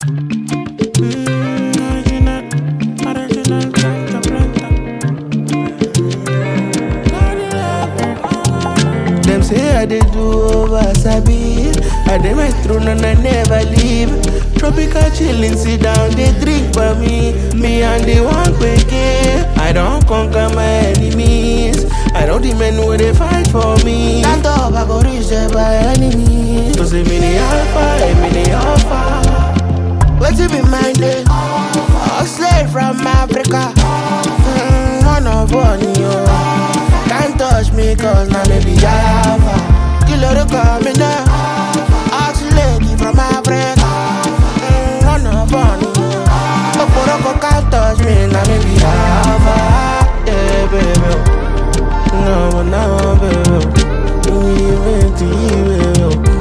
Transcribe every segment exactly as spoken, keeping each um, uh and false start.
Them say I dey do over sabi, I dey my throne and I never leave. Tropical chillin', sit down, they drink for me. Me and the one quick, I don't conquer my enemies. I know the men where they fight for me. Can't talk, I go reach there by enemies. So say me the alpha, eh, me the alpha. What's it be minded? A slave from Africa. Mm, one of one, yo. Can't touch me cause now me be alpha. Killer the coming now. Ask lady from Africa. Mm, one of one, yo. Oporoko can't touch me, now me be alpha. Yeah, baby. No, no, baby. Even to you, baby.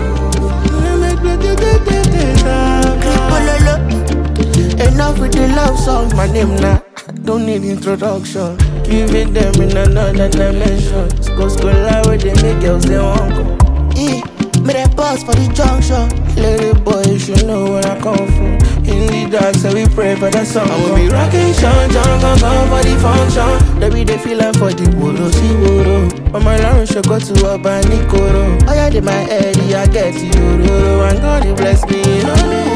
Enough with the love song, my name now. Don't need introduction. Giving them in another dimension. Go school where they make girls they want go. Eh, me the boss for the junction. Lady boy, you should know where I come from. In the dark, so we pray for the sun. I will be rocking Sean John, gon' come for the function. They be they feeling for the woro, see woro. On my lunch, I go to a Banikoro. Oh yeah, they my head, yeah, I get you, and God he bless me.